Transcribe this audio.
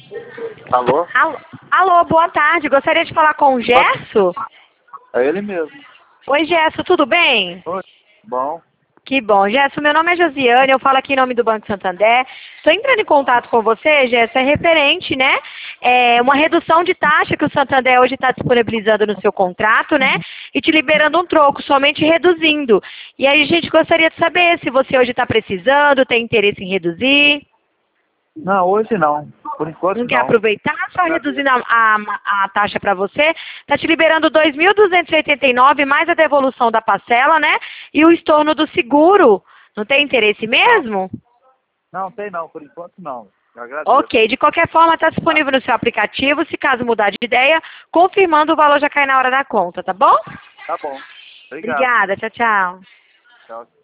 Alô? Alô, boa tarde. Gostaria de falar com o Gerson? É ele mesmo. Oi, Gerson, tudo bem? Oi. Bom. Que bom. Gerson, meu nome é Josiane, eu falo aqui em nome do Banco Santander. Estou entrando em contato com você, Gerson, é referente, né? Uma redução de taxa que o Santander hoje está disponibilizando no seu contrato, né? E te liberando um troco, somente reduzindo. E aí a gente gostaria de saber se você hoje está precisando, tem interesse em reduzir. Não, hoje não. Por enquanto Não quer não. aproveitar, só reduzindo a taxa para você. Está te liberando 2.289 mais a devolução da parcela, né? E o estorno do seguro. Não tem interesse mesmo? Não, tem não. Por enquanto não. Eu agradeço. Ok, de qualquer forma está disponível no seu aplicativo. Se caso mudar de ideia, confirmando o valor já cai na hora da conta, tá bom? Tá bom. Obrigado. Obrigada, tchau, tchau. Tchau.